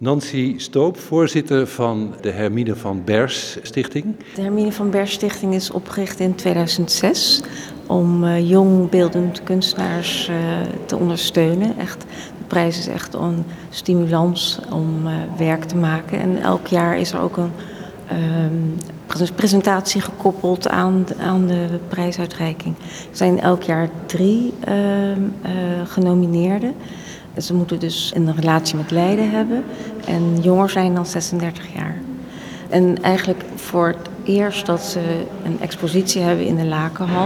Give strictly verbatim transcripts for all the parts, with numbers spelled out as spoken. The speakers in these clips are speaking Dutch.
Nancy Stoop, voorzitter van de Hermine van Bers Stichting. De Hermine van Bers Stichting is opgericht in tweeduizend zes om uh, jong beeldend kunstenaars uh, te ondersteunen. Echt, de prijs is echt een stimulans om uh, werk te maken. En elk jaar is er ook een uh, presentatie gekoppeld aan, aan de prijsuitreiking. Er zijn elk jaar drie uh, uh, genomineerden. Ze moeten dus een relatie met Leiden hebben en jonger zijn dan zesendertig jaar. En eigenlijk voor het eerst dat ze een expositie hebben in de Lakenhal.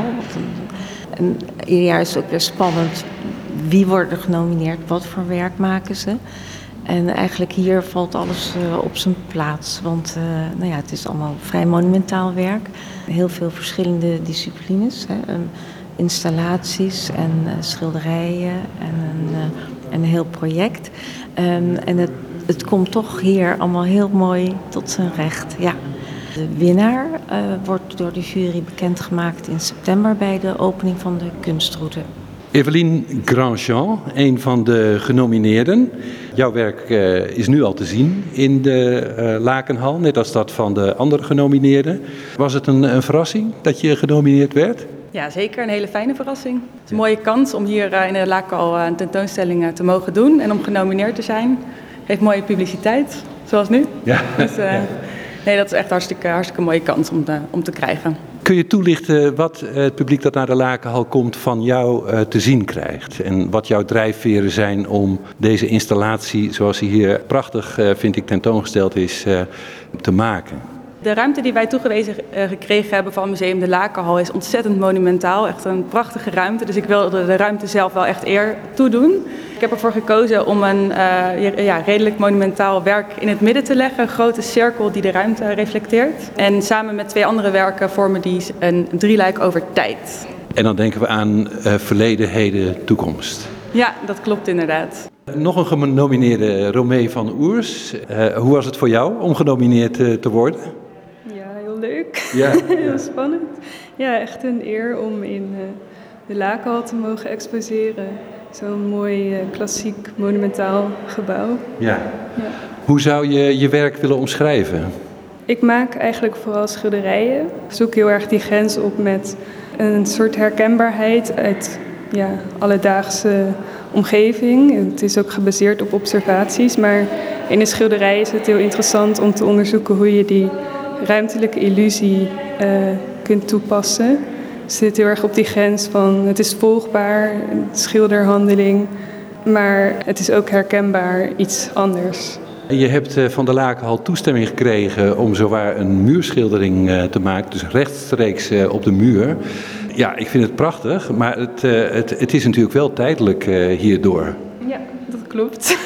En ieder jaar is het ook weer spannend. Wie wordt er genomineerd? Wat voor werk maken ze? En eigenlijk hier valt alles uh, op zijn plaats. Want uh, nou ja, het is allemaal vrij monumentaal werk. Heel veel verschillende disciplines. Hè. Um, installaties en uh, schilderijen en een, uh, een heel project. Um, en het, het komt toch hier allemaal heel mooi tot zijn recht. Ja. De winnaar uh, wordt door de jury bekendgemaakt in september bij de opening van de kunstroute. Evelyne Grandjean, een van de genomineerden. Jouw werk uh, is nu al te zien in de uh, Lakenhal, net als dat van de andere genomineerden. Was het een, een verrassing dat je genomineerd werd? Ja, zeker. Een hele fijne verrassing. Het is een mooie kans om hier uh, in de Lakenhal uh, een tentoonstelling uh, te mogen doen en om genomineerd te zijn. Geeft mooie publiciteit, zoals nu. Ja. Dus, uh, nee, dat is echt hartstikke, hartstikke mooie kans om te, om te krijgen. Kun je toelichten wat het publiek dat naar de Lakenhal komt van jou uh, te zien krijgt? En wat jouw drijfveren zijn om deze installatie, zoals die hier prachtig uh, vind ik tentoongesteld is, uh, te maken? De ruimte die wij toegewezen uh, gekregen hebben van Museum de Lakenhal is ontzettend monumentaal. Echt een prachtige ruimte. Dus ik wilde de ruimte zelf wel echt eer toedoen. Ik heb ervoor gekozen om een uh, ja, redelijk monumentaal werk in het midden te leggen. Een grote cirkel die de ruimte reflecteert. En samen met twee andere werken vormen die een drieluik over tijd. En dan denken we aan uh, verleden, heden, toekomst. Ja, dat klopt inderdaad. Nog een genomineerde, Romee van Oers. Uh, hoe was het voor jou om genomineerd uh, te worden? Ja, heel leuk. Ja, heel ja. spannend. Ja, echt een eer om in uh, de Lakenhal te mogen exposeren. Zo'n mooi uh, klassiek monumentaal gebouw. Ja. Ja. Hoe zou je je werk willen omschrijven? Ik maak eigenlijk vooral schilderijen. Ik zoek heel erg die grens op met een soort herkenbaarheid uit ja, alledaagse omgeving. Het is ook gebaseerd op observaties, maar in de schilderij is het heel interessant om te onderzoeken hoe je die ruimtelijke illusie uh, kunt toepassen. Het zit heel erg op die grens van het is volgbaar, een schilderhandeling, maar het is ook herkenbaar iets anders. Je hebt van de Lakenhal toestemming gekregen om zowaar een muurschildering te maken, dus rechtstreeks op de muur. Ja, ik vind het prachtig, maar het, het, het is natuurlijk wel tijdelijk hierdoor. Ja, dat klopt.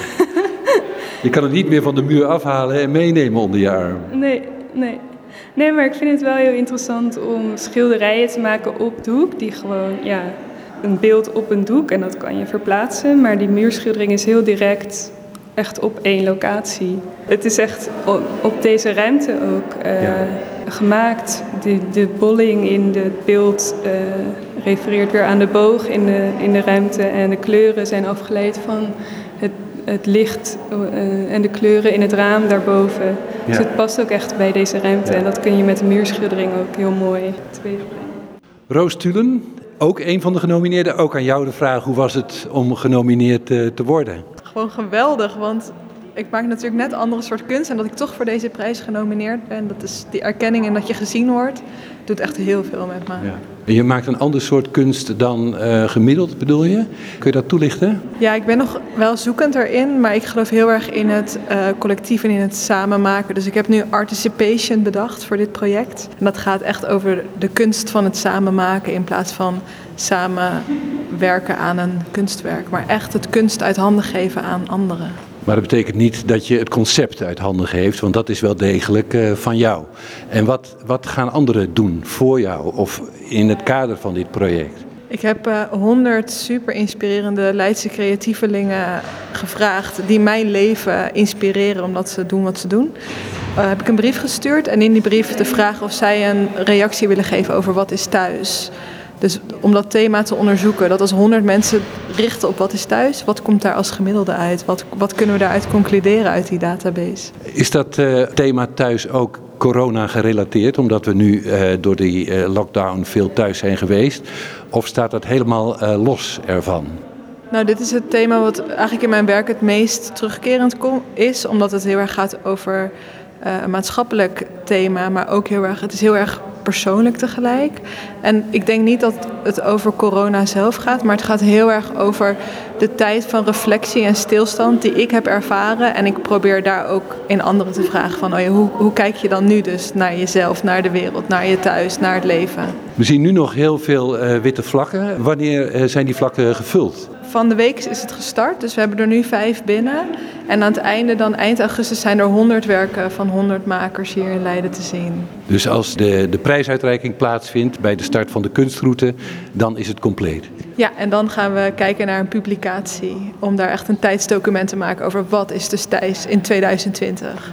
Je kan het niet meer van de muur afhalen en meenemen onder je arm. Nee, nee. Nee, maar ik vind het wel heel interessant om schilderijen te maken op doek, die gewoon, ja, een beeld op een doek en dat kan je verplaatsen, maar die muurschildering is heel direct echt op één locatie. Het is echt op deze ruimte ook uh, ja. gemaakt. De, de bolling in het beeld uh, refereert weer aan de boog in de, in de ruimte en de kleuren zijn afgeleid van het, het licht uh, en de kleuren in het raam daarboven. Ja. Dus het past ook echt bij deze ruimte ja. En dat kun je met de muurschildering ook heel mooi teweegbrengen. Roos Tulen, ook een van de genomineerden. Ook aan jou de vraag, hoe was het om genomineerd uh, te worden? Gewoon geweldig, want ik maak natuurlijk net een andere soort kunst en dat ik toch voor deze prijs genomineerd ben, dat is die erkenning en dat je gezien wordt, doet echt heel veel met me. Ja. En je maakt een ander soort kunst dan uh, gemiddeld, bedoel je? Kun je dat toelichten? Ja, ik ben nog wel zoekend erin, maar ik geloof heel erg in het uh, collectief en in het samen maken. Dus ik heb nu Articipation bedacht voor dit project. En dat gaat echt over de kunst van het samen maken in plaats van samen werken aan een kunstwerk. Maar echt het kunst uit handen geven aan anderen. Maar dat betekent niet dat je het concept uit handen geeft, want dat is wel degelijk uh, van jou. En wat, wat gaan anderen doen voor jou of in het kader van dit project? Ik heb honderd uh, super inspirerende Leidse creatievelingen gevraagd die mijn leven inspireren omdat ze doen wat ze doen. Uh, heb ik een brief gestuurd en in die brief de vraag of zij een reactie willen geven over wat is thuis. Dus om dat thema te onderzoeken, dat als honderd mensen richten op wat is thuis, wat komt daar als gemiddelde uit? Wat, wat kunnen we daaruit concluderen uit die database? Is dat uh, thema thuis ook corona gerelateerd, omdat we nu uh, door die uh, lockdown veel thuis zijn geweest? Of staat dat helemaal uh, los ervan? Nou, dit is het thema wat eigenlijk in mijn werk het meest terugkerend is, omdat het heel erg gaat over uh, een maatschappelijk thema, maar ook heel erg, het is heel erg persoonlijk tegelijk. En ik denk niet dat het over corona zelf gaat, maar het gaat heel erg over de tijd van reflectie en stilstand die ik heb ervaren. En ik probeer daar ook in anderen te vragen van, oh ja, hoe, hoe kijk je dan nu dus naar jezelf, naar de wereld, naar je thuis, naar het leven? We zien nu nog heel veel uh, witte vlakken. Wanneer uh, zijn die vlakken gevuld? Van de week is het gestart, dus we hebben er nu vijf binnen. En aan het einde, dan eind augustus, zijn er honderd werken van honderd makers hier in Leiden te zien. Dus als de, de prijsuitreiking plaatsvindt bij de start van de kunstroute, dan is het compleet? Ja, en dan gaan we kijken naar een publicatie om daar echt een tijdsdocument te maken over wat is dus Thijs in tweeduizend twintig.